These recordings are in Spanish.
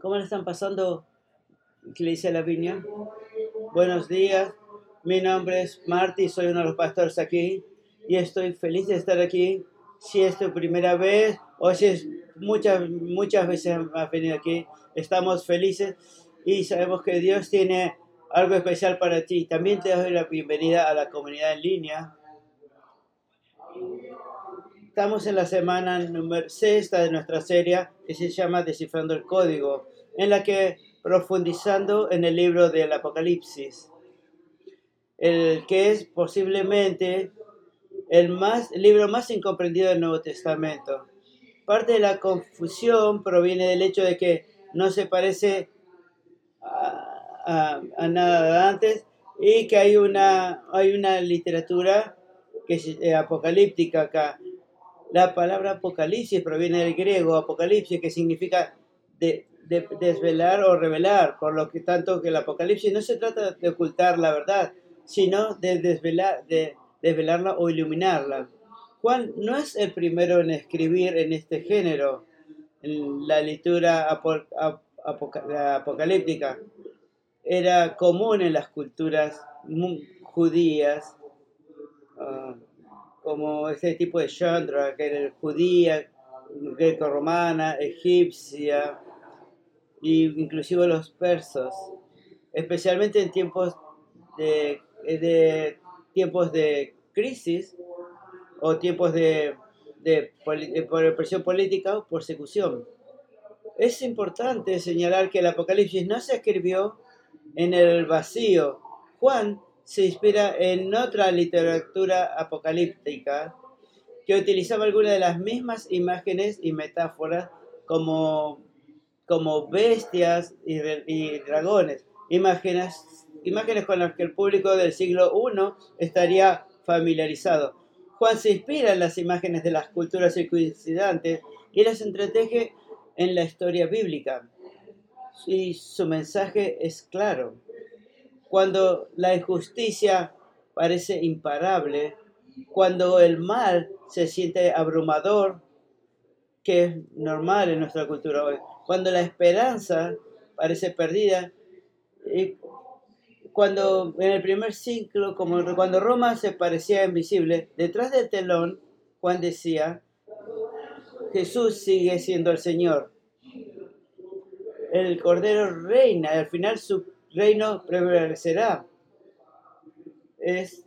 ¿Cómo le están pasando, Iglesia La Viña? Buenos días, mi nombre es Marty, soy uno de los pastores aquí y estoy feliz de estar aquí. Si es tu primera vez o si es muchas veces has venido aquí, estamos felices y sabemos que Dios tiene algo especial para ti. También te doy la bienvenida a la comunidad en línea. Estamos en la semana número sexta de nuestra serie que se llama Descifrando el Código, en la que profundizando en el libro del Apocalipsis, el que es posiblemente el libro más incomprendido del Nuevo Testamento. Parte de la confusión proviene del hecho de que no se parece a nada de antes y que hay una literatura que es apocalíptica acá. La palabra apocalipsis proviene del griego apocalipsis, que significa de desvelar o revelar, por lo que tanto que el apocalipsis no se trata de ocultar la verdad, sino de desvelarla o iluminarla. Juan no es el primero en escribir en este género, en la literatura apocalíptica. Era común en las culturas judías, uh, como este tipo de Chandra, que era judía, greco-romana, egipcia, e inclusive los persas, especialmente en tiempos de crisis o tiempos de presión política o persecución. Es importante señalar que el Apocalipsis no se escribió en el vacío. Juan se inspira en otra literatura apocalíptica que utilizaba algunas de las mismas imágenes y metáforas como, como bestias y dragones, imágenes con las que el público del siglo I estaría familiarizado. Juan se inspira en las imágenes de las culturas circundantes y las entreteje en la historia bíblica. Y su mensaje es claro. Cuando la injusticia parece imparable, cuando el mal se siente abrumador, que es normal en nuestra cultura hoy, cuando la esperanza parece perdida, y cuando en el primer ciclo, como cuando Roma se parecía invisible, detrás del telón, Juan decía, Jesús sigue siendo el Señor. El Cordero reina, y al final su reino prevalecerá. Es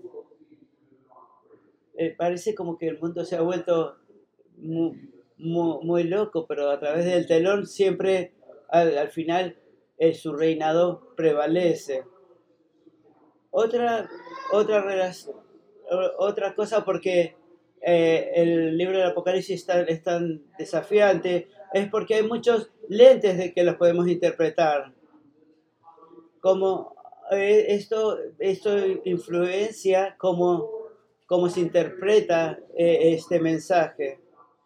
parece como que el mundo se ha vuelto muy loco, pero a través del telón siempre al final su reinado prevalece. Otra, otra, otra cosa porque el libro del Apocalipsis es tan desafiante es porque hay muchos lentes de que los podemos interpretar. Como esto influencia cómo se interpreta este mensaje.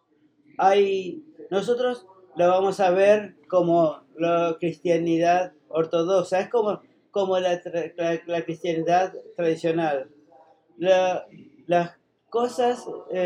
Nosotros lo vamos a ver como la cristianidad ortodoxa, es como la cristianidad tradicional. Las cosas,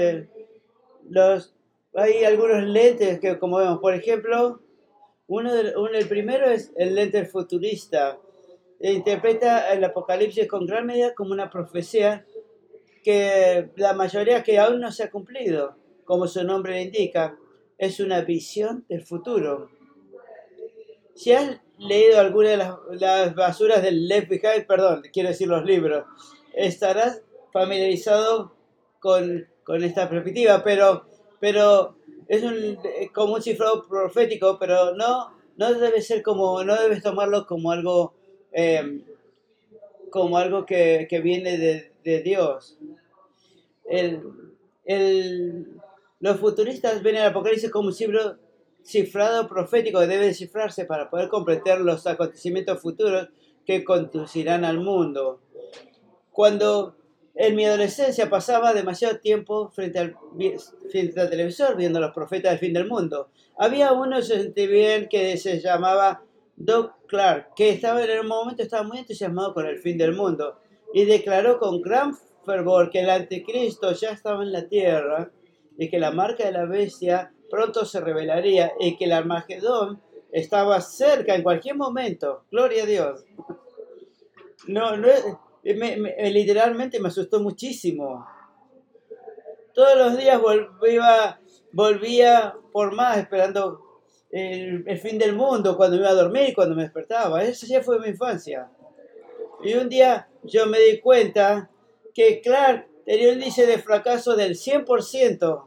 hay algunos lentes que, como vemos, por ejemplo, el primero es el lente futurista. Interpreta el Apocalipsis con gran medida como una profecía que la mayoría que aún no se ha cumplido, como su nombre indica, es una visión del futuro. Si has leído alguna de las basuras del Left Behind, perdón, quiero decir los libros, estarás familiarizado con esta perspectiva, pero es como un cifrado profético, pero no debe ser no debes tomarlo eh, como algo que viene de Dios. El, el, los futuristas ven el Apocalipsis como un libro cifrado profético que debe descifrarse para poder comprender los acontecimientos futuros que conducirán al mundo. Cuando en mi adolescencia pasaba demasiado tiempo frente al televisor viendo a los profetas del fin del mundo. Había uno bien que se llamaba Doug Clark, que en un momento estaba muy entusiasmado con el fin del mundo y declaró con gran fervor que el anticristo ya estaba en la tierra y que la marca de la bestia pronto se revelaría y que el Armagedón estaba cerca en cualquier momento. Gloria a Dios. No, no, literalmente me asustó muchísimo. Todos los días volvía por más, esperando el fin del mundo, cuando me iba a dormir y cuando me despertaba. Esa ya fue mi infancia. Y un día yo me di cuenta que Clark tenía un índice de fracaso del 100%.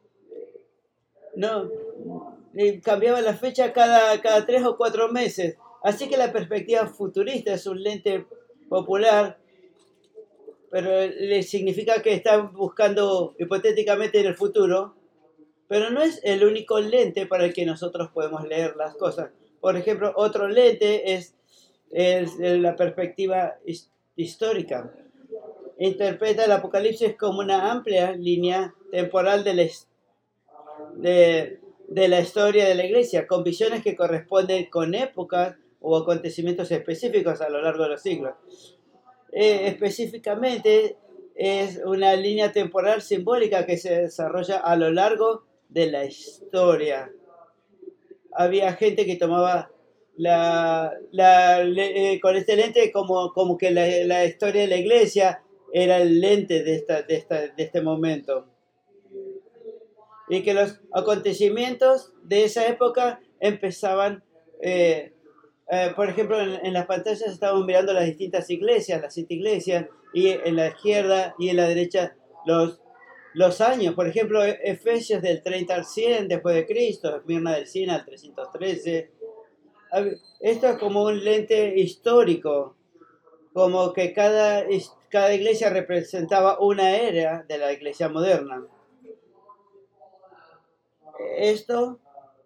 No, cambiaba la fecha cada 3 o 4 meses. Así que la perspectiva futurista es un lente popular, pero le significa que está buscando hipotéticamente en el futuro, pero no es el único lente para el que nosotros podemos leer las cosas. Por ejemplo, otro lente es la perspectiva histórica. Interpreta el Apocalipsis como una amplia línea temporal de la historia de la Iglesia, con visiones que corresponden con épocas o acontecimientos específicos a lo largo de los siglos. Específicamente, es una línea temporal simbólica que se desarrolla a lo largo de la historia. Había gente que tomaba con este lente como que la historia de la iglesia era el lente de este momento. Y que los acontecimientos de esa época empezaban, por ejemplo, en las pantallas estábamos mirando las distintas iglesias, las 7 iglesias, y en la izquierda y en la derecha los años. Por ejemplo, Efesios del 30 al 100 después de Cristo, Esmirna del 100 al 313. Esto es como un lente histórico, como que cada iglesia representaba una era de la iglesia moderna. Esto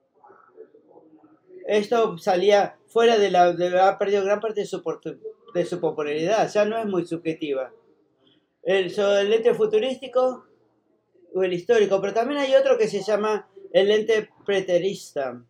salía fuera ha perdido gran parte de su popularidad, ya no es muy subjetiva. El lente futurístico o el histórico, pero también hay otro que se llama el lente preterista.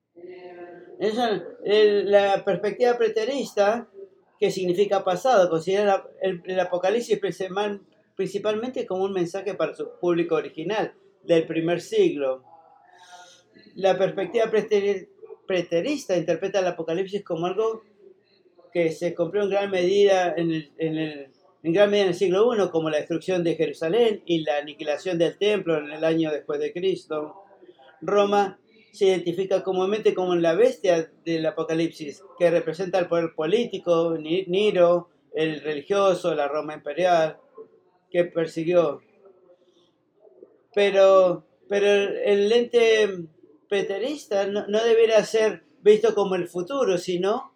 La perspectiva preterista, que significa pasado, considera el Apocalipsis principalmente como un mensaje para su público original del primer siglo. La perspectiva preterista interpreta el Apocalipsis como algo que se cumplió en gran medida en el siglo I, como la destrucción de Jerusalén y la aniquilación del templo en el año después de Cristo. Roma se identifica comúnmente como la bestia del Apocalipsis, que representa el poder político, Nero, el religioso, la Roma imperial, que persiguió. Pero el lente preterista no debería ser visto como el futuro, sino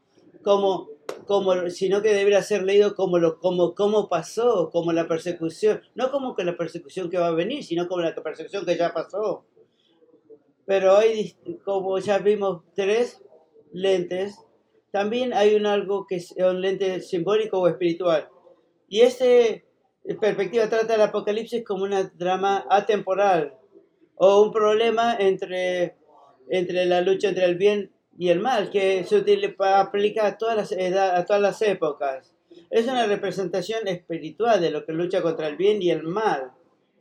que debería ser leído como pasó, como la persecución, no como que la persecución que va a venir, sino como la persecución que ya pasó. Pero hoy, como ya vimos 3 lentes, también hay algo que es un lente simbólico o espiritual. Y perspectiva trata el Apocalipsis como una drama atemporal o un problema entre la lucha entre el bien y el mal, que se aplica a todas las épocas. Es una representación espiritual de lo que lucha contra el bien y el mal.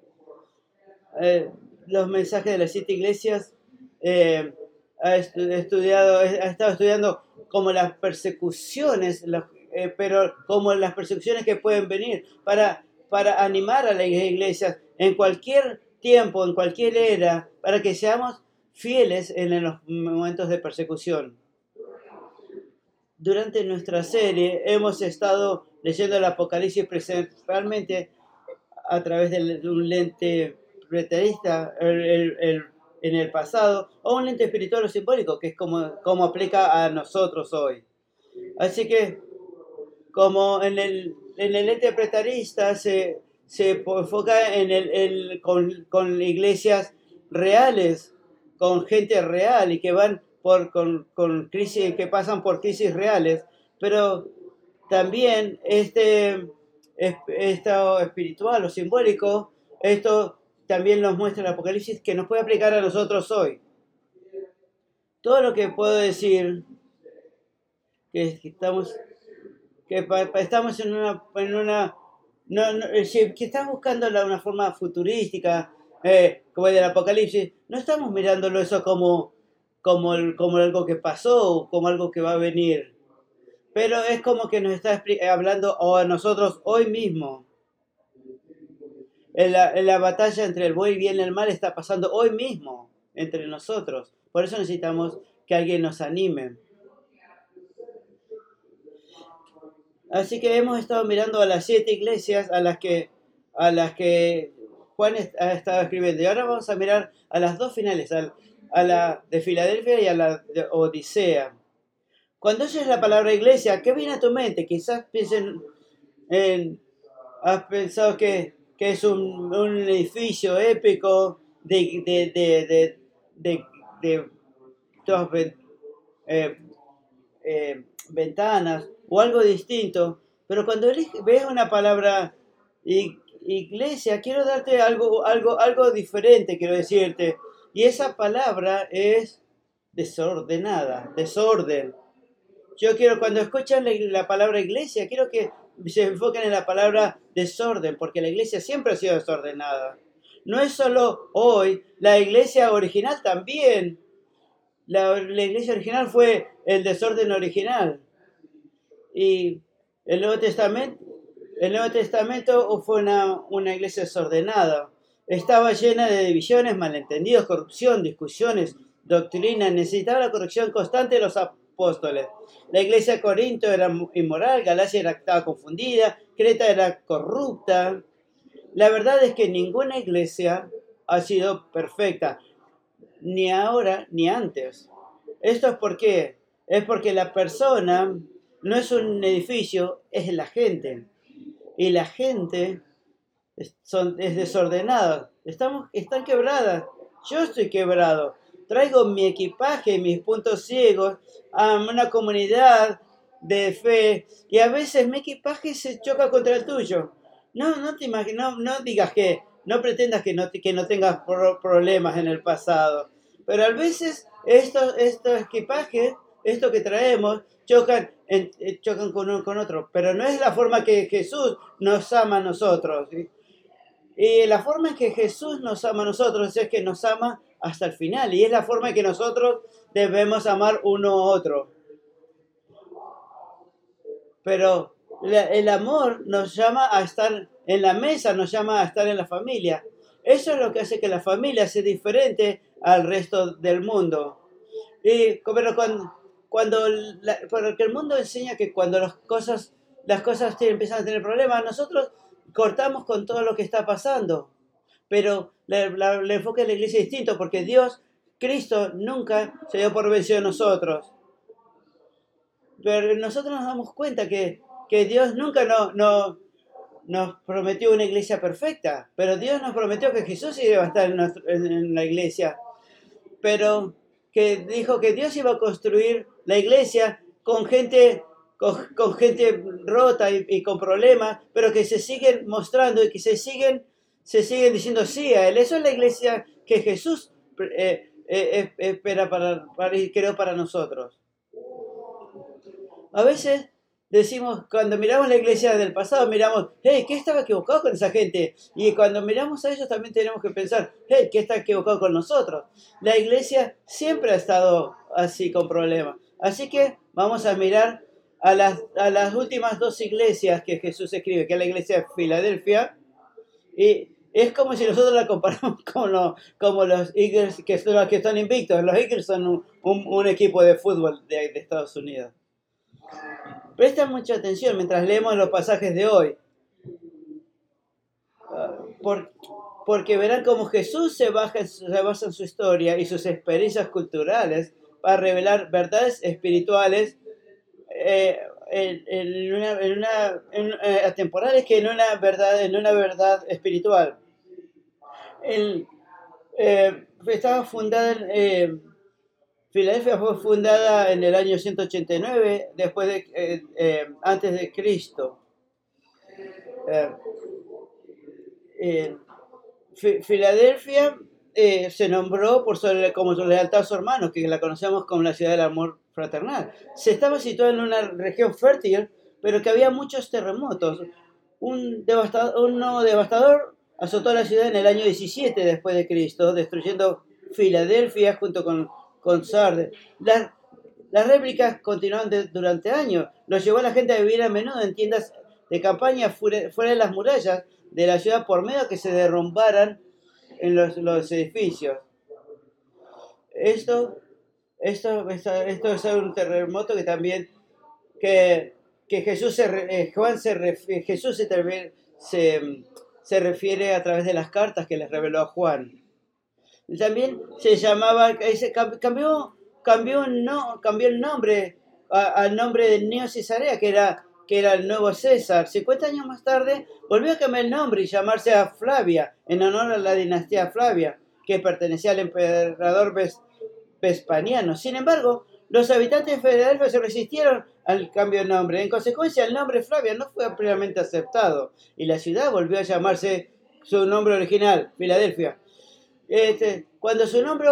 Los mensajes de las 7 iglesias ha estado estudiando como las persecuciones, pero como las persecuciones que pueden venir para animar a las iglesias en cualquier tiempo, en cualquier era, para que seamos fieles en los momentos de persecución. Durante nuestra serie hemos estado leyendo el Apocalipsis principalmente a través de un lente preterista en el pasado, o un lente espiritual o simbólico, que es como aplica a nosotros hoy. Así que, como en el lente preterista se enfoca con iglesias reales, con gente real y que van con crisis, que pasan por crisis reales, pero también esto espiritual o simbólico, esto también nos muestra el Apocalipsis que nos puede aplicar a nosotros hoy. Todo lo que puedo decir que estamos en una que estás buscando una forma futurística como el del Apocalipsis, no estamos mirándolo eso como como algo que pasó o como algo que va a venir. Pero es como que nos está hablando a nosotros hoy mismo. En la batalla entre el buen y bien y el mal está pasando hoy mismo entre nosotros. Por eso necesitamos que alguien nos anime. Así que hemos estado mirando a las 7 iglesias a las que Juan ha estado escribiendo. Y ahora vamos a mirar a las dos finales, a la de Filadelfia y a la de Odisea. Cuando oyes la palabra iglesia, ¿qué viene a tu mente? Quizás piensen has pensado que es un edificio épico de, de todas eh, ventanas o algo distinto, pero cuando ves una palabra iglesia, quiero darte algo diferente, quiero decirte, y esa palabra es desordenada, desorden. Yo quiero, cuando escuchan la palabra iglesia, quiero que se enfoquen en la palabra desorden, porque la iglesia siempre ha sido desordenada. No es solo hoy, la iglesia original también. La iglesia original fue el desorden original. Y el Nuevo Testamento, el Nuevo Testamento fue una iglesia desordenada. Estaba llena de divisiones, malentendidos, corrupción, discusiones, doctrina. Necesitaba la corrección constante de los apóstoles. La iglesia de Corinto era inmoral, Galacia estaba confundida, Creta era corrupta. La verdad es que ninguna iglesia ha sido perfecta, ni ahora ni antes. ¿Esto es por qué? Es porque la persona no es un edificio, es la gente. Y la gente es desordenada. Están quebradas. Yo estoy quebrado. Traigo mi equipaje, mis puntos ciegos a una comunidad de fe y a veces mi equipaje se choca contra el tuyo. No te imagino, no digas no pretendas que no tengas problemas en el pasado. Pero a veces estos equipajes, esto que traemos, chocan con uno con otro. Pero no es la forma que Jesús nos ama a nosotros. ¿Sí? Y la forma en que Jesús nos ama a nosotros es que nos ama hasta el final. Y es la forma en que nosotros debemos amar uno a otro. Pero el amor nos llama a estar en la mesa, nos llama a estar en la familia. Eso es lo que hace que la familia sea diferente al resto del mundo. Pero porque el mundo enseña que cuando las cosas empiezan a tener problemas, nosotros cortamos con todo lo que está pasando. Pero el enfoque de la iglesia es distinto porque Cristo nunca se dio por vencido a nosotros. Pero nosotros nos damos cuenta que Dios nunca nos prometió una iglesia perfecta, pero Dios nos prometió que Jesús iba a estar en la iglesia, pero que dijo que Dios iba a construir la iglesia con gente rota y con problemas, pero que se siguen mostrando y que se siguen diciendo sí a Él. Eso es la iglesia que Jesús espera y creó para nosotros. A veces decimos, cuando miramos la iglesia del pasado, miramos, hey, ¿qué estaba equivocado con esa gente? Y cuando miramos a ellos también tenemos que pensar, hey, ¿qué está equivocado con nosotros? La iglesia siempre ha estado así con problemas. Así que vamos a mirar a las últimas dos iglesias que Jesús escribe, que es la iglesia de Filadelfia. Y es como si nosotros la comparamos como los Eagles, que son los que están invictos. Los Eagles son un equipo de fútbol de Estados Unidos. Presta mucha atención mientras leemos los pasajes de hoy, porque verán cómo Jesús se basa en su historia y sus experiencias culturales para revelar verdades espirituales atemporales que en una verdad espiritual. Estaba fundada Filadelfia fue fundada en el año 189 antes de Cristo. Filadelfia se nombró como su lealtad a su hermano, que la conocemos como la ciudad del amor fraternal. Se estaba situada en una región fértil, pero que había muchos terremotos. Uno devastador azotó la ciudad en el año 17 después de Cristo, destruyendo Filadelfia junto con con sardes. Las réplicas continuaron durante años. Los llevó a la gente a vivir a menudo en tiendas de campaña fuera de las murallas de la ciudad por miedo a que se derrumbaran en los edificios. Esto es un terremoto que también que Jesús se refiere a través de las cartas que les reveló a Juan. Y también se llamaba, cambió el nombre al nombre de Neo Cesarea, que era el nuevo César. 50 años más tarde volvió a cambiar el nombre y llamarse a Flavia, en honor a la dinastía Flavia, que pertenecía al emperador Vespasiano. Sin embargo, los habitantes de Filadelfia se resistieron al cambio de nombre. En consecuencia, el nombre Flavia no fue ampliamente aceptado y la ciudad volvió a llamarse su nombre original, Filadelfia. Cuando su nombre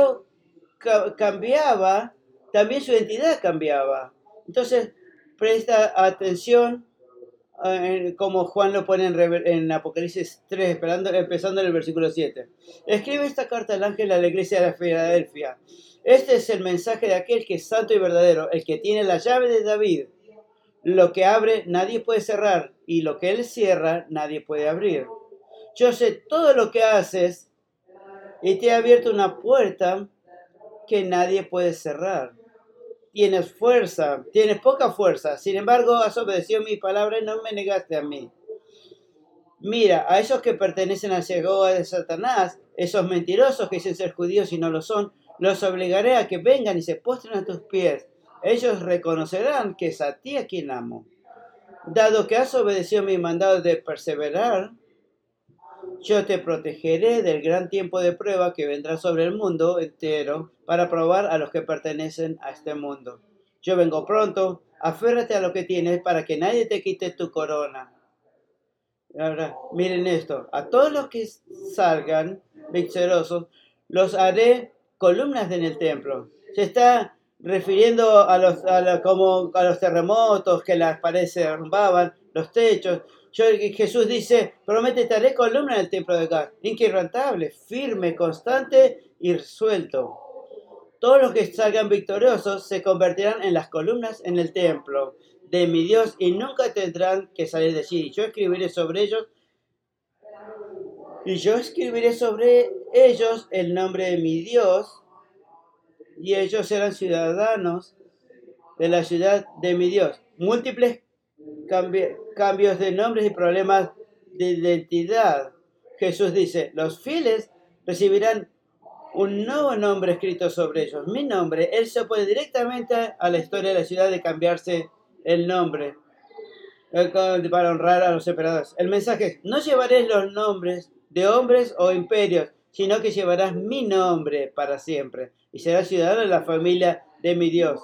cambiaba, también su identidad cambiaba. Entonces, presta atención como Juan lo pone en Apocalipsis 3, empezando en el versículo 7. Escribe esta carta al ángel a la iglesia de Filadelfia. Este es el mensaje de aquel que es santo y verdadero, el que tiene la llave de David. Lo que abre nadie puede cerrar, y lo que él cierra nadie puede abrir. Yo sé todo lo que haces, y te he abierto una puerta que nadie puede cerrar. Tienes poca fuerza, sin embargo has obedecido mi palabra y no me negaste a mí. Mira, a esos que pertenecen a la sinagoga de Satanás, esos mentirosos que dicen ser judíos y no lo son, los obligaré a que vengan y se postren a tus pies. Ellos reconocerán que es a ti a quien amo. Dado que has obedecido mi mandado de perseverar, yo te protegeré del gran tiempo de prueba que vendrá sobre el mundo entero para probar a los que pertenecen a este mundo. Yo vengo pronto, aférrate a lo que tienes para que nadie te quite tu corona. Ahora, miren esto, a todos los que salgan victoriosos, los haré columnas en el templo. Se está refiriendo a los terremotos, que las paredes se derrumbaban, los techos. Jesús dice, promete, te haré columna en el templo de Dios, inquebrantable, firme, constante y resuelto. Todos los que salgan victoriosos se convertirán en las columnas en el templo de mi Dios y nunca tendrán que salir de allí. Yo escribiré sobre ellos el nombre de mi Dios, y ellos serán ciudadanos de la ciudad de mi Dios. Múltiples cambios de nombres y problemas de identidad. Jesús dice, los fieles recibirán un nuevo nombre escrito sobre ellos, mi nombre. Él se opone directamente a la historia de la ciudad de cambiarse el nombre para honrar a los emperadores. El mensaje es, no llevaréis los nombres de hombres o imperios, sino que llevarás mi nombre para siempre y serás ciudadano de la familia de mi Dios.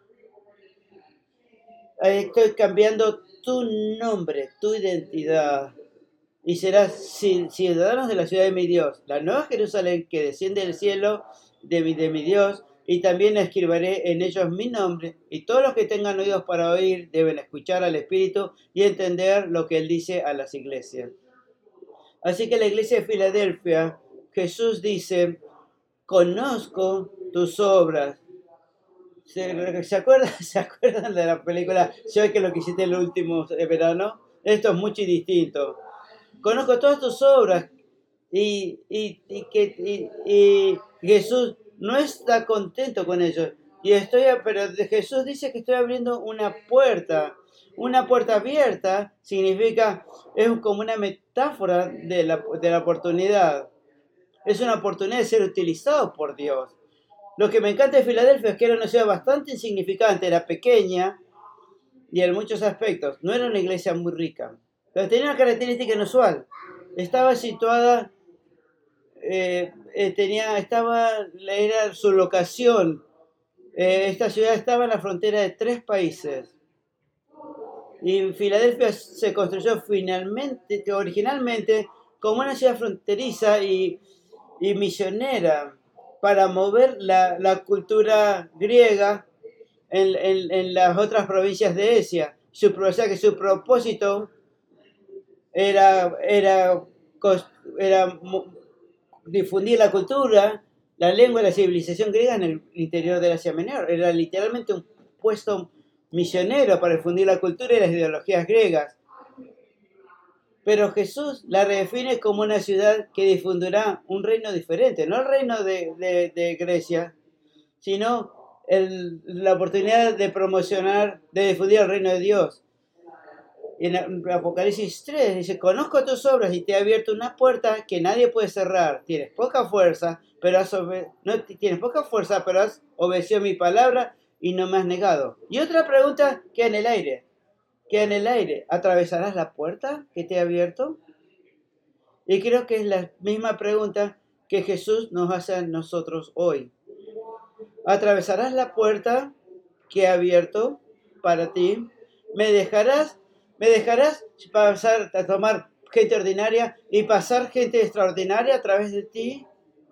Estoy cambiando tu nombre, tu identidad, y serás ciudadanos de la ciudad de mi Dios, la nueva Jerusalén que desciende del cielo de mi Dios, y también escribiré en ellos mi nombre, y todos los que tengan oídos para oír deben escuchar al Espíritu y entender lo que Él dice a las iglesias. Así que la iglesia de Filadelfia, Jesús dice, conozco tus obras. ¿Se acuerdan de la película Yo que lo que hiciste el último verano? Esto es mucho distinto. Conozco todas tus obras y Jesús no está contento con ellos. Pero Jesús dice que estoy abriendo una puerta. Una puerta abierta significa, es como una metáfora de la oportunidad. Es una oportunidad de ser utilizado por Dios. Lo que me encanta de Filadelfia es que era una ciudad bastante insignificante, era pequeña y en muchos aspectos. No era una iglesia muy rica, pero tenía una característica inusual. Estaba situada, era su locación. Esta ciudad estaba en la frontera de 3 países. Y Filadelfia se construyó originalmente como una ciudad fronteriza y misionera para mover la cultura griega en las otras provincias de Asia. O sea que su propósito era difundir la cultura la lengua de la civilización griega en el interior del Asia Menor. Era literalmente un puesto misionero para difundir la cultura y las ideologías griegas. Pero Jesús la redefine como una ciudad que difundirá un reino diferente, no el reino de Grecia, sino la oportunidad de promocionar, de difundir el reino de Dios. En Apocalipsis 3 dice, conozco tus obras y te he abierto una puerta que nadie puede cerrar. Tienes poca fuerza, pero tienes poca fuerza, pero has obedecido mi palabra y no me has negado. Y otra pregunta queda en el aire. Queda en el aire. ¿Atravesarás la puerta que te he abierto? Y creo que es la misma pregunta que Jesús nos hace a nosotros hoy. ¿Atravesarás la puerta que he abierto para ti? ¿Me dejarás pasar a tomar gente ordinaria y pasar gente extraordinaria a través de ti?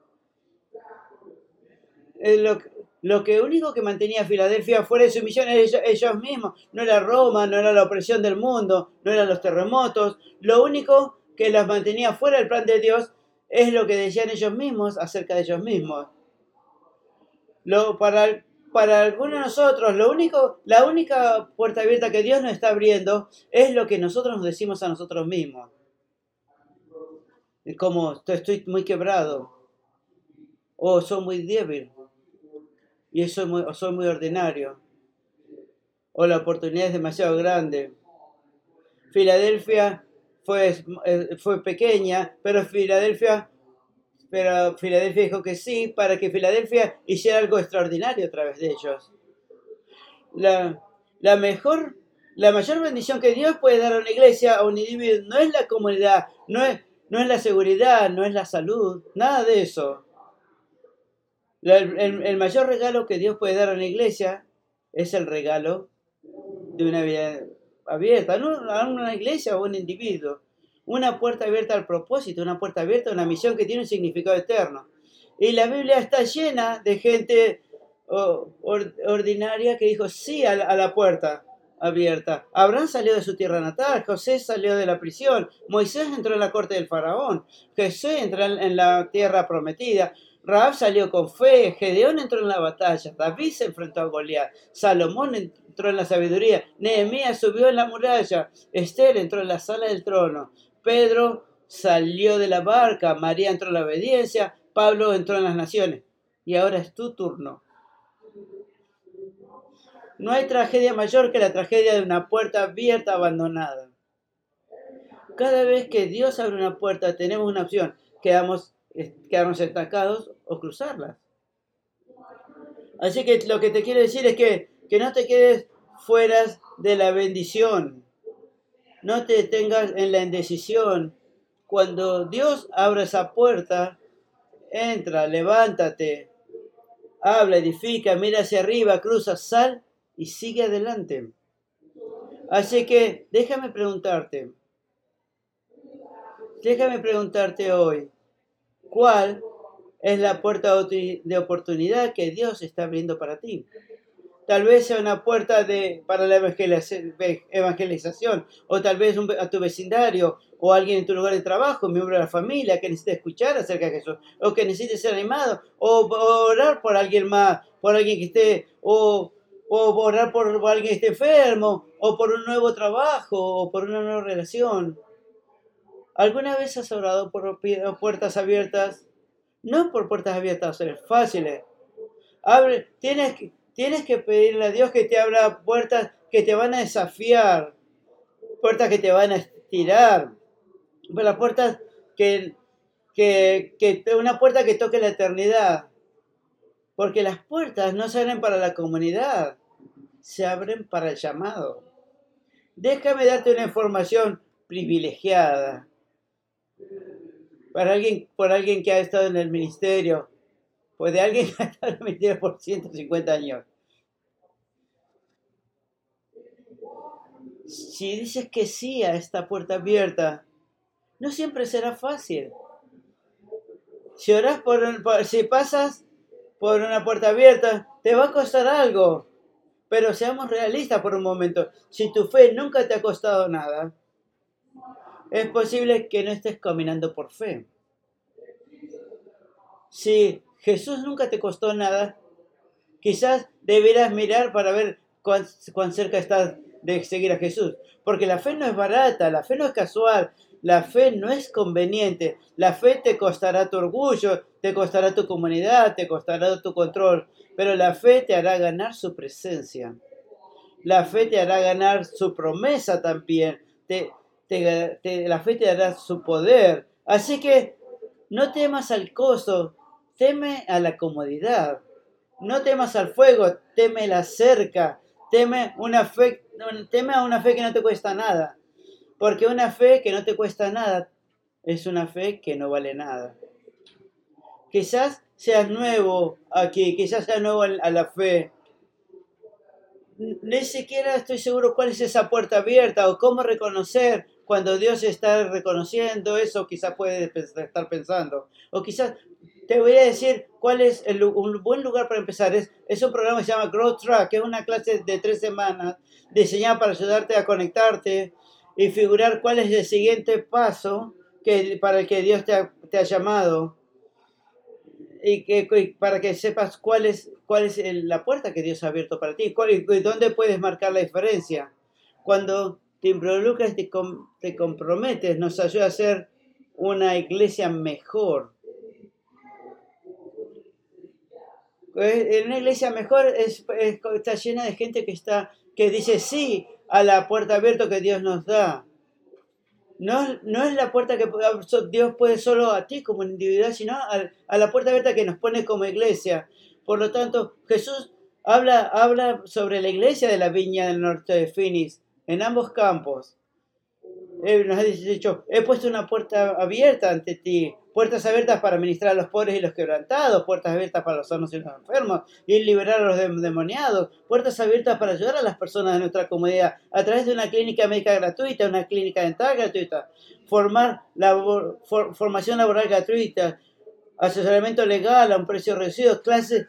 Lo que único que mantenía a Filadelfia fuera de su misión era ellos mismos. No era Roma, no era la opresión del mundo, no eran los terremotos. Lo único que los mantenía fuera del plan de Dios es lo que decían ellos mismos acerca de ellos mismos. Para algunos de nosotros, la única puerta abierta que Dios nos está abriendo es lo que nosotros nos decimos a nosotros mismos. Es como, estoy muy quebrado, o soy muy débil, y soy muy ordinario, o la oportunidad es demasiado grande. Filadelfia fue pequeña, pero Filadelfia dijo que sí, para que Filadelfia hiciera algo extraordinario a través de ellos. La mayor bendición que Dios puede dar a una iglesia, a un individuo, no es la comunidad, no es la seguridad, no es la salud, nada de eso. El mayor regalo que Dios puede dar a una iglesia es el regalo de una vida abierta, no a una iglesia o a un individuo. Una puerta abierta al propósito, una puerta abierta a una misión que tiene un significado eterno. Y la Biblia está llena de gente ordinaria que dijo sí a la puerta abierta. Abraham salió de su tierra natal, José salió de la prisión, Moisés entró en la corte del faraón, Jesús entró en la tierra prometida, Rahab salió con fe, Gedeón entró en la batalla, David se enfrentó a Goliat, Salomón entró en la sabiduría, Nehemías subió en la muralla, Esther entró en la sala del trono, Pedro salió de la barca, María entró en la obediencia, Pablo entró en las naciones. Y ahora es tu turno. No hay tragedia mayor que la tragedia de una puerta abierta abandonada. Cada vez que Dios abre una puerta tenemos una opción, quedarnos estancados o cruzarla. Así que lo que te quiero decir es que no te quedes fuera de la bendición. No te detengas en la indecisión. Cuando Dios abre esa puerta, entra, levántate, habla, edifica, mira hacia arriba, cruza, sal y sigue adelante. Así que déjame preguntarte hoy, ¿cuál es la puerta de oportunidad que Dios está abriendo para ti? Tal vez sea una puerta para la evangelización, o tal vez a tu vecindario, o alguien en tu lugar de trabajo, un miembro de la familia que necesite escuchar acerca de Jesús, o que necesite ser animado, o orar por alguien más, por alguien que esté, o orar por alguien que esté enfermo, o por un nuevo trabajo, o por una nueva relación. ¿Alguna vez has orado por puertas abiertas? No por puertas abiertas fáciles. Tienes que pedirle a Dios que te abra puertas que te van a desafiar, puertas que te van a estirar, las puertas una puerta que toque la eternidad. Porque las puertas no se abren para la comunidad, se abren para el llamado. Déjame darte una información privilegiada. Por alguien que ha estado en el ministerio, pues de alguien que ha estado en el ministerio por 150 años. Si dices que sí a esta puerta abierta, no siempre será fácil. Si pasas por una puerta abierta, te va a costar algo. Pero seamos realistas por un momento. Si tu fe nunca te ha costado nada, es posible que no estés caminando por fe. Si Jesús nunca te costó nada. Quizás deberás mirar para ver cuán cerca estás de seguir a Jesús. Porque la fe no es barata, la fe no es casual, la fe no es conveniente. La fe te costará tu orgullo, te costará tu comunidad, te costará tu control. Pero la fe te hará ganar su presencia. La fe te hará ganar su promesa también. La fe te dará su poder. Así que no temas al costo, teme a la comodidad. No temas al fuego, teme la cerca. Teme a una fe que no te cuesta nada. Porque una fe que no te cuesta nada es una fe que no vale nada. Quizás seas nuevo aquí, quizás seas nuevo a la fe. Ni siquiera estoy seguro cuál es esa puerta abierta o cómo reconocer cuando Dios está reconociendo eso, quizás puedes estar pensando. O quizás te voy a decir cuál es un buen lugar para empezar. Es un programa que se llama Growth Track, que es una clase de 3 semanas diseñada para ayudarte a conectarte y figurar cuál es el siguiente paso para el que Dios te ha llamado. Y para que sepas cuál es la puerta que Dios ha abierto para ti, y dónde puedes marcar la diferencia. Cuando te involucras y te comprometes, nos ayuda a ser una iglesia mejor. En una iglesia mejor está llena de gente que dice sí a la puerta abierta que Dios nos da. No es la puerta que Dios puede solo a ti como individual, sino a la puerta abierta que nos pone como iglesia. Por lo tanto, Jesús habla sobre la iglesia de la Viña del Norte de Phoenix, en ambos campos. Nos ha dicho, he puesto una puerta abierta ante ti, puertas abiertas para ministrar a los pobres y los quebrantados, puertas abiertas para los sanos y los enfermos, y liberar a los endemoniados, puertas abiertas para ayudar a las personas de nuestra comunidad a través de una clínica médica gratuita, una clínica dental gratuita, formación laboral gratuita, asesoramiento legal a un precio reducido, clases,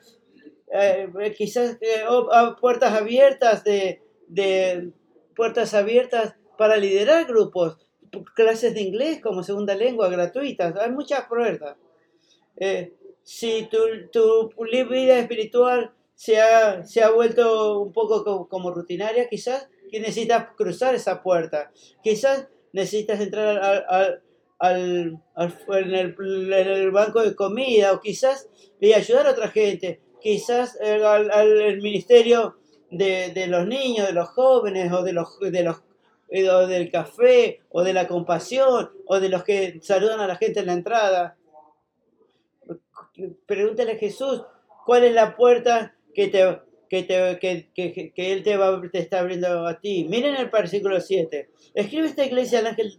puertas abiertas puertas abiertas para liderar grupos, clases de inglés como segunda lengua gratuitas, hay muchas puertas. Si tu vida espiritual se ha vuelto un poco como rutinaria, quizás que necesitas cruzar esa puerta, quizás necesitas entrar en el banco de comida, o quizás ayudar a otra gente, quizás al ministerio de los niños, de los jóvenes, o o del café, o de la compasión, o de los que saludan a la gente en la entrada. Pregúntale a Jesús cuál es la puerta que Él te está abriendo a ti. Miren el versículo 7. Escribe esta iglesia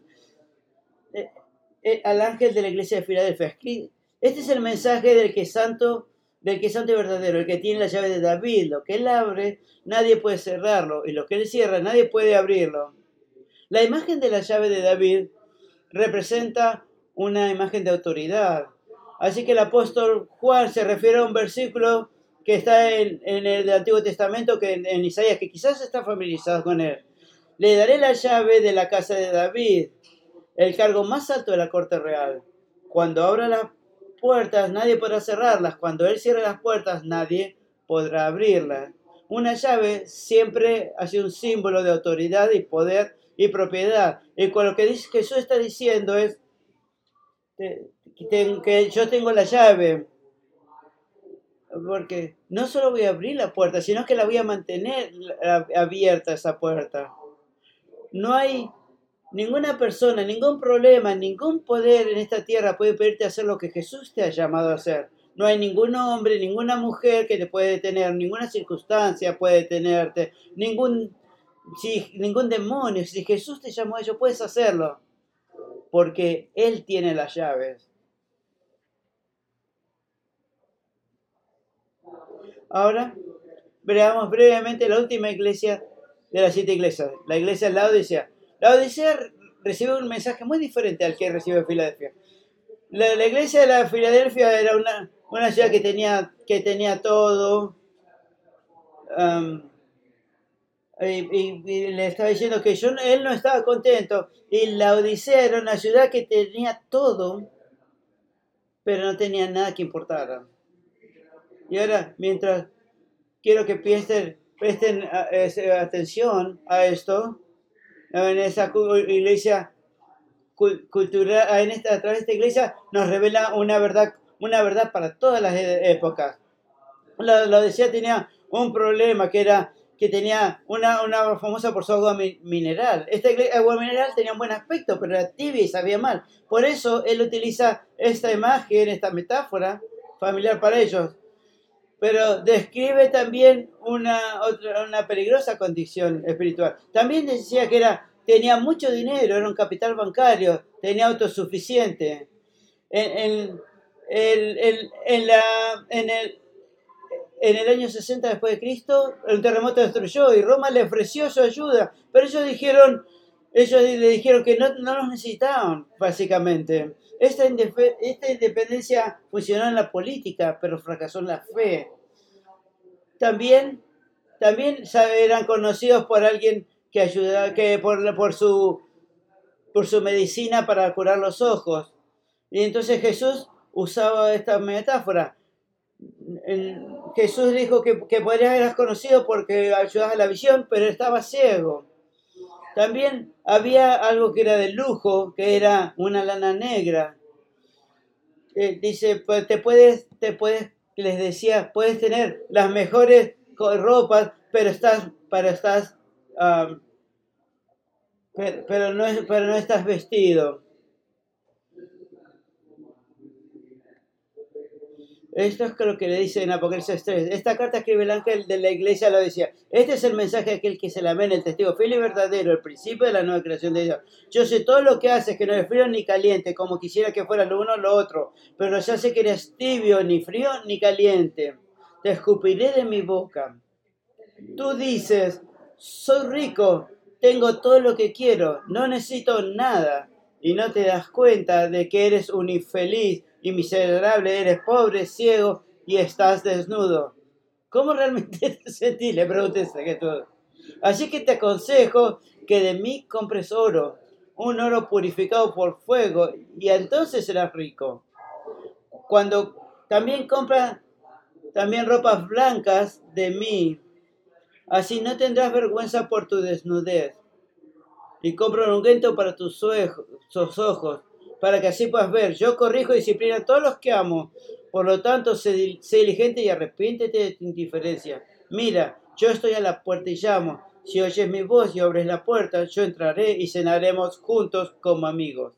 al ángel de la iglesia de Filadelfia. Este es el mensaje del que es santo y verdadero, el que tiene la llave de David. Lo que Él abre, nadie puede cerrarlo, y lo que Él cierra, nadie puede abrirlo. La imagen de la llave de David representa una imagen de autoridad. Así que el apóstol Juan se refiere a un versículo que está en el Antiguo Testamento, en Isaías, que quizás está familiarizado con él. Le daré la llave de la casa de David, el cargo más alto de la corte real. Cuando abra las puertas, nadie podrá cerrarlas. Cuando él cierre las puertas, nadie podrá abrirlas. Una llave siempre ha sido un símbolo de autoridad y poder y propiedad. Y con lo que Jesús está diciendo es que yo tengo la llave, porque no solo voy a abrir la puerta, sino que la voy a mantener abierta esa puerta. No hay ninguna persona, ningún problema, ningún poder en esta tierra puede pedirte hacer lo que Jesús te ha llamado a hacer. No hay ningún hombre, ninguna mujer que te puede detener, ninguna circunstancia puede detenerte, ningún demonio. Si Jesús te llamó a ello, puedes hacerlo, porque Él tiene las llaves. Ahora, veamos brevemente la última iglesia de las 7 iglesias, la iglesia de Laodicea. Laodicea recibe un mensaje muy diferente al que recibe Filadelfia. La iglesia de la Filadelfia era una ciudad que tenía todo, y le estaba diciendo que él no estaba contento, y Laodicea era una ciudad que tenía todo, pero no tenía nada que importara. Y ahora, mientras quiero que presten atención a esto, en esa iglesia cultural, a través de esta iglesia nos revela una verdad para todas las épocas. La Odisea tenía un problema que tenía una famosa por su agua mineral. Esta agua mineral tenía un buen aspecto, pero era tibia y sabía mal. Por eso él utiliza esta imagen, esta metáfora familiar para ellos. Pero describe también una peligrosa condición espiritual. También decía que tenía mucho dinero, era un capital bancario, tenía autosuficiente. En, en, la, en el año 60 después de Cristo, un terremoto destruyó y Roma le ofreció su ayuda, pero ellos le dijeron que no los necesitaban, básicamente. Esta independencia funcionó en la política, pero fracasó en la fe. También eran conocidos por alguien que ayudaba, por su medicina para curar los ojos. Y entonces Jesús usaba esta metáfora. Jesús dijo que podrías haber conocido porque ayudabas a la visión, pero estaba ciego. También había algo que era de lujo, que era una lana negra. Dice, pues les decía, puedes tener las mejores ropas, pero no estás vestido. Esto es lo que le dice en Apocalipsis 3. Esta carta escribe el ángel de la iglesia, lo decía. Este es el mensaje de aquel que se la ve en el testigo fiel y verdadero, el principio de la nueva creación de Dios. Yo sé todo lo que haces, que no eres frío ni caliente, como quisiera que fuera lo uno o lo otro. Pero ya sé que eres tibio, ni frío ni caliente. Te escupiré de mi boca. Tú dices, soy rico, tengo todo lo que quiero, no necesito nada. Y no te das cuenta de que eres un infeliz y miserable, eres pobre, ciego y estás desnudo. ¿Cómo realmente te sentís? Le pregunté a todo. Así que te aconsejo que de mí compres oro, un oro purificado por fuego, y entonces serás rico. Cuando también compra también ropas blancas de mí, así no tendrás vergüenza por tu desnudez. Y compra un ungüento para tus ojos, para que así puedas ver. Yo corrijo y disciplino a todos los que amo. Por lo tanto, sé diligente y arrepiéntete de tu indiferencia. Mira, yo estoy a la puerta y llamo. Si oyes mi voz y abres la puerta, yo entraré y cenaremos juntos como amigos.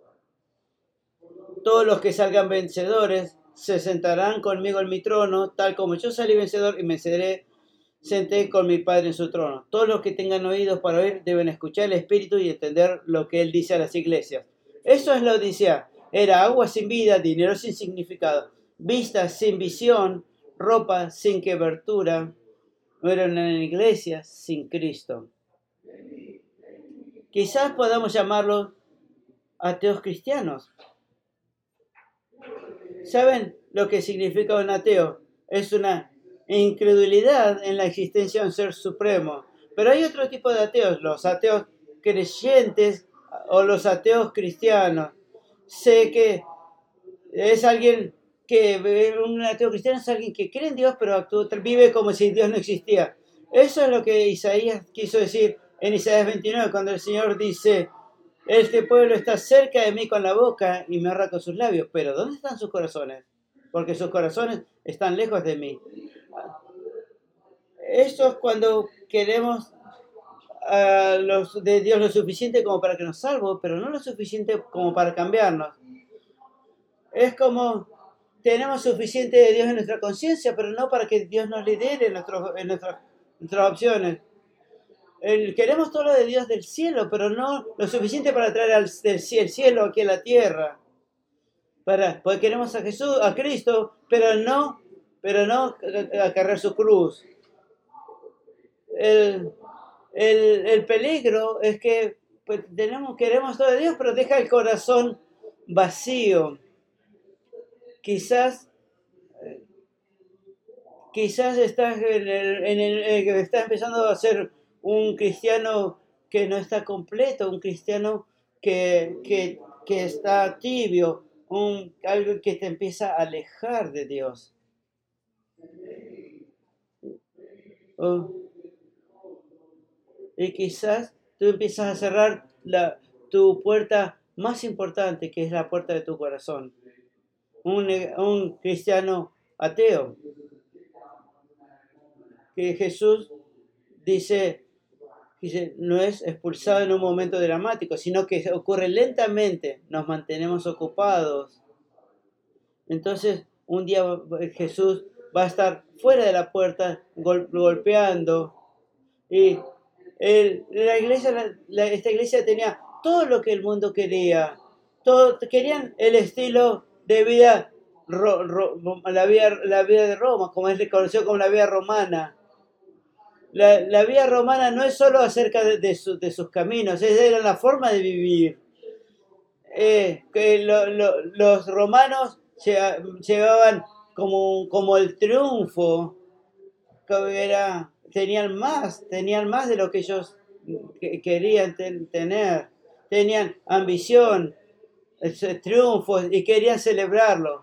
Todos los que salgan vencedores se sentarán conmigo en mi trono, tal como yo salí vencedor y me senté con mi Padre en su trono. Todos los que tengan oídos para oír deben escuchar el Espíritu y entender lo que Él dice a las iglesias. Eso es la Odisea. Era agua sin vida, dinero sin significado, vista sin visión, ropa sin cobertura. No era una iglesia sin Cristo. Quizás podamos llamarlos ateos cristianos. ¿Saben lo que significa un ateo? Es una incredulidad en la existencia de un ser supremo. Pero hay otro tipo de ateos, los ateos creyentes o los ateos cristianos. Sé que es alguien un ateo cristiano es alguien que cree en Dios, pero vive como si Dios no existía. Eso es lo que Isaías quiso decir en Isaías 29, cuando el Señor dice, este pueblo está cerca de mí con la boca y me honra con sus labios, pero ¿dónde están sus corazones? Porque sus corazones están lejos de mí. Esto es cuando queremos de Dios lo suficiente como para que nos salve, pero no lo suficiente como para cambiarnos. Es como tenemos suficiente de Dios en nuestra conciencia, pero no para que Dios nos lidere en nuestras opciones. Queremos todo lo de Dios del cielo, pero no lo suficiente para traer el cielo aquí a la tierra. Porque queremos a Jesús, a Cristo, pero no acarrear su cruz. El peligro es que pues, queremos todo de Dios, pero deja el corazón vacío. Quizás estás estás empezando a ser un cristiano que no está completo, un cristiano que está tibio, algo que te empieza a alejar de Dios. Oh, y quizás tú empiezas a cerrar tu puerta más importante, que es la puerta de tu corazón. Un cristiano ateo, que Jesús dice, no es expulsado en un momento dramático, sino que ocurre lentamente, nos mantenemos ocupados. Entonces, un día Jesús va a estar fuera de la puerta golpeando. Y esta iglesia tenía todo lo que el mundo quería. Querían el estilo de vida, la vida de Roma, como es reconocido como la vida romana. La vida romana no es solo acerca de sus caminos, era la forma de vivir. Que los romanos llevaban como el triunfo, tenían más de lo que ellos querían tener, tenían ambición, triunfos y querían celebrarlo.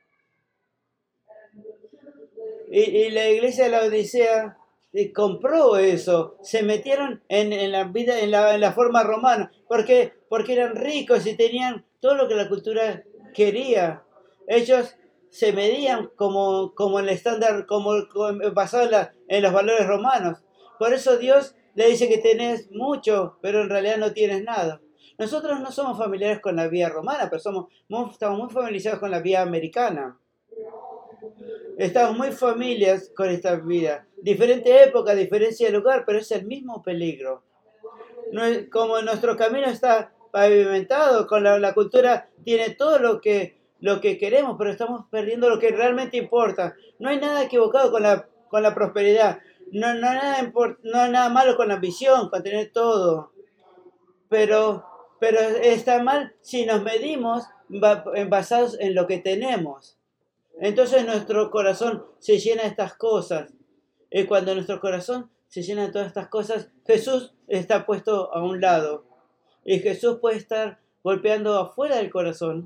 Y la iglesia de la Odisea compró eso, se metieron en la vida, en la forma romana, porque eran ricos y tenían todo lo que la cultura quería. Ellos se medían como el estándar, basado en los valores romanos. Por eso Dios le dice que tenés mucho, pero en realidad no tienes nada. Nosotros no somos familiares con la vida romana, pero estamos muy familiarizados con la vida americana. Estamos muy familias con esta vida. Diferente época, diferencia de lugar, pero es el mismo peligro. Como nuestro camino está pavimentado, con la cultura tiene todo lo que queremos, pero estamos perdiendo lo que realmente importa. No hay nada equivocado con la prosperidad. No hay nada malo con la ambición, con tener todo. Pero, pero está mal si nos medimos basados en lo que tenemos. Entonces nuestro corazón se llena de estas cosas. Y cuando nuestro corazón se llena de todas estas cosas, Jesús está puesto a un lado. Y Jesús puede estar golpeando afuera del corazón.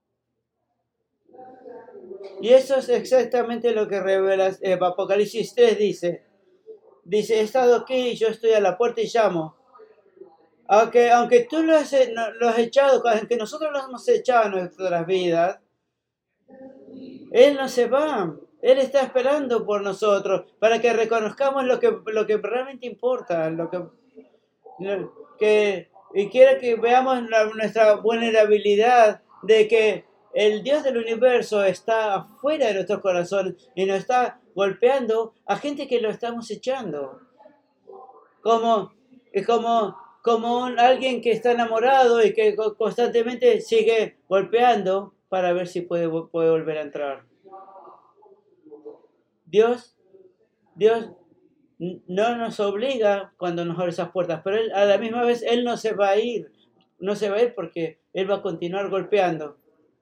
Y eso es exactamente lo que revela Apocalipsis 3 dice. Dice, he estado aquí y yo estoy a la puerta y llamo. Aunque tú lo has echado, aunque nosotros lo hemos echado en nuestras vidas, Él no se va. Él está esperando por nosotros para que reconozcamos lo que realmente importa, y quiere que veamos nuestra vulnerabilidad de que el Dios del universo está afuera de nuestros corazones y nos está golpeando a gente que lo estamos echando. Como, alguien que está enamorado y que constantemente sigue golpeando para ver si puede volver a entrar. Dios, Dios no nos obliga cuando nos abre esas puertas, pero a la misma vez Él no se va a ir. No se va a ir porque Él va a continuar golpeando.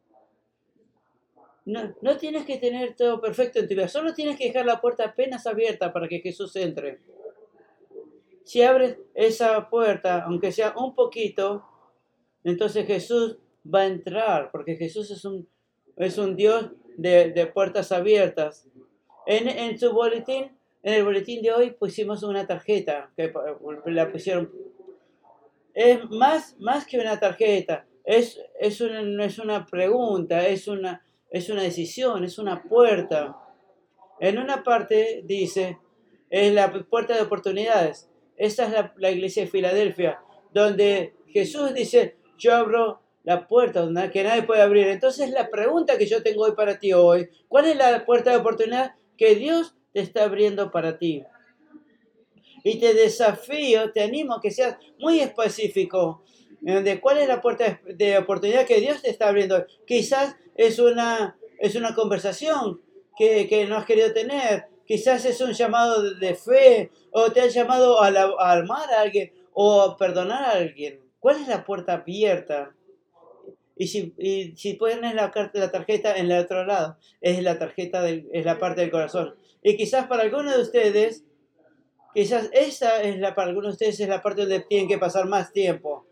No tienes que tener todo perfecto en tu vida, solo tienes que dejar la puerta apenas abierta para que Jesús entre. Si abres esa puerta, aunque sea un poquito, entonces Jesús va a entrar, porque Jesús es un Dios de puertas abiertas. En su boletín, en el boletín de hoy pusimos una tarjeta, que la pusieron. Es más que una tarjeta, no es una pregunta, es una decisión, es una puerta. En una parte dice, es la puerta de oportunidades. Esta es la iglesia de Filadelfia, donde Jesús dice, yo abro la puerta que nadie puede abrir. Entonces la pregunta que yo tengo hoy para ti hoy, ¿cuál es la puerta de oportunidad que Dios te está abriendo para ti? Y te desafío, te animo a que seas muy específico de cuál es la puerta de oportunidad que Dios te está abriendo. Quizás es una conversación que no has querido tener. Quizás es un llamado de fe, o te has llamado a amar a alguien, o a perdonar a alguien. ¿Cuál es la puerta abierta? Y si pones la tarjeta en el otro lado, es la tarjeta, es la parte del corazón. Y quizás para algunos de ustedes, quizás esa es para algunos de ustedes es la parte donde tienen que pasar más tiempo.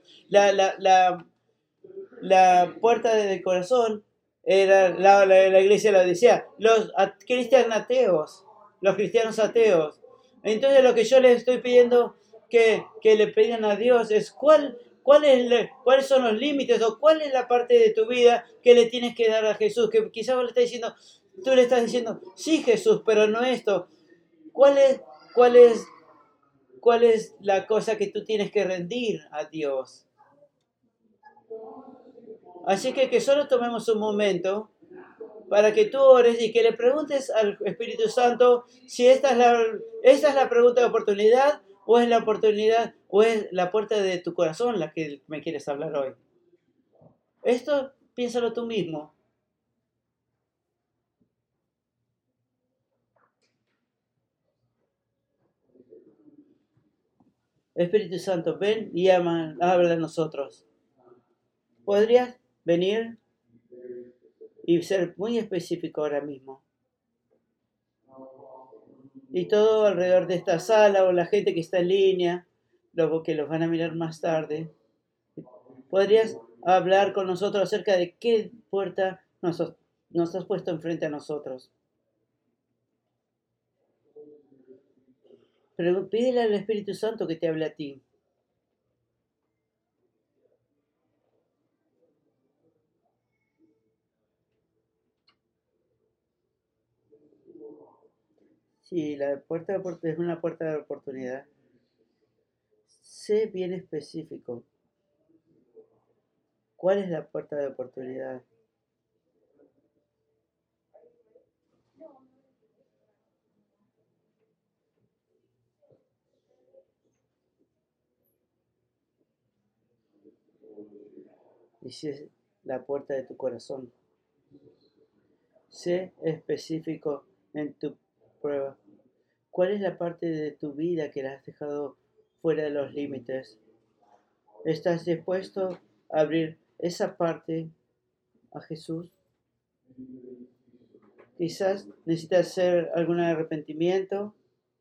La puerta del corazón era la iglesia de la Odisea. Los cristianos ateos, Entonces lo que yo les estoy pidiendo que le pidan a Dios es cuáles son los límites o cuál es la parte de tu vida que le tienes que dar a Jesús. Que quizás vos le estás diciendo, tú le estás diciendo, sí Jesús, pero no esto. ¿Cuál es, cuál es, cuál es la cosa que tú tienes que rendir a Dios? Así que solo tomemos un momento para que tú ores y que le preguntes al Espíritu Santo si esta es la pregunta de oportunidad o es la oportunidad o es la puerta de tu corazón la que me quieres hablar hoy. Esto piénsalo tú mismo. Espíritu Santo, ven y habla a nosotros. ¿Podrías venir y ser muy específico ahora mismo? Y todo alrededor de esta sala o la gente que está en línea, luego que los van a mirar más tarde, ¿podrías hablar con nosotros acerca de qué puerta nos has puesto enfrente a nosotros? Pero pídele al Espíritu Santo que te hable a ti. Sí, la puerta es una puerta de oportunidad. Sé bien específico. ¿Cuál es la puerta de oportunidad? Y si es la puerta de tu corazón. Sé específico en tu prueba. ¿Cuál es la parte de tu vida que la has dejado fuera de los límites? ¿Estás dispuesto a abrir esa parte a Jesús? Quizás necesitas hacer algún arrepentimiento.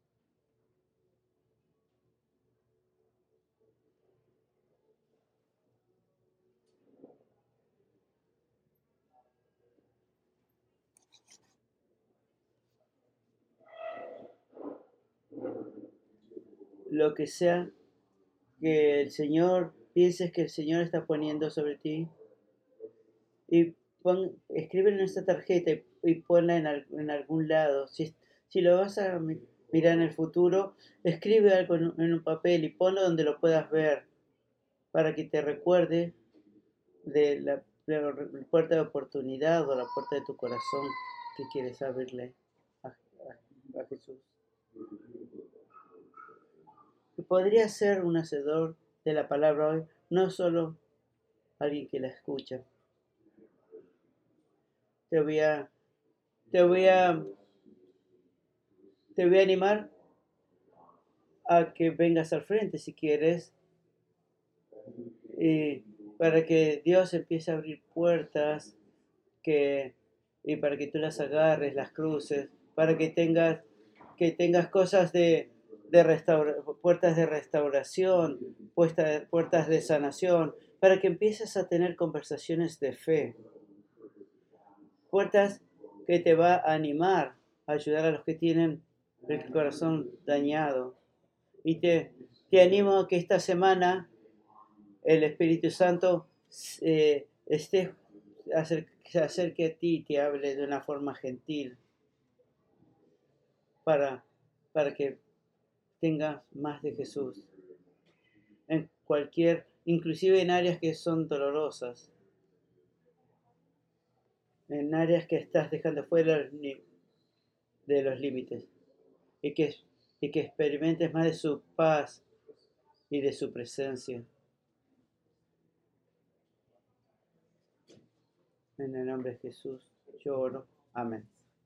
Lo que sea que el Señor, pienses que el Señor está poniendo sobre ti. Y escríbelo en esta tarjeta y ponla en algún lado. Si lo vas a mirar en el futuro, escribe algo en un papel y ponlo donde lo puedas ver para que te recuerde de la puerta de oportunidad o la puerta de tu corazón que quieres abrirle a Jesús. Y podría ser un hacedor de la palabra hoy, no solo alguien que la escucha. Te voy a, te voy a, te voy a animar a que vengas al frente si quieres, y para que Dios empiece a abrir puertas que, y para que tú las agarres, las cruces, para que tengas cosas puertas de restauración, puertas de sanación, para que empieces a tener conversaciones de fe, puertas que te va a animar a ayudar a los que tienen el corazón dañado. Y te animo a que esta semana el Espíritu Santo esté, se acerque a ti y te hable de una forma gentil para, para que tengas más de Jesús en inclusive en áreas que son dolorosas, en áreas que estás dejando fuera de los límites y y que experimentes más de su paz y de su presencia. En el nombre de Jesús, yo oro. Amén.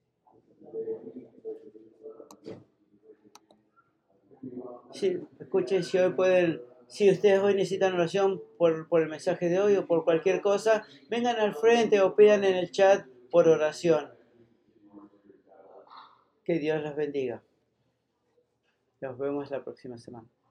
Sí, escuchen, si ustedes hoy necesitan oración por el mensaje de hoy o por cualquier cosa, vengan al frente o pidan en el chat por oración. Que Dios los bendiga. Nos vemos la próxima semana.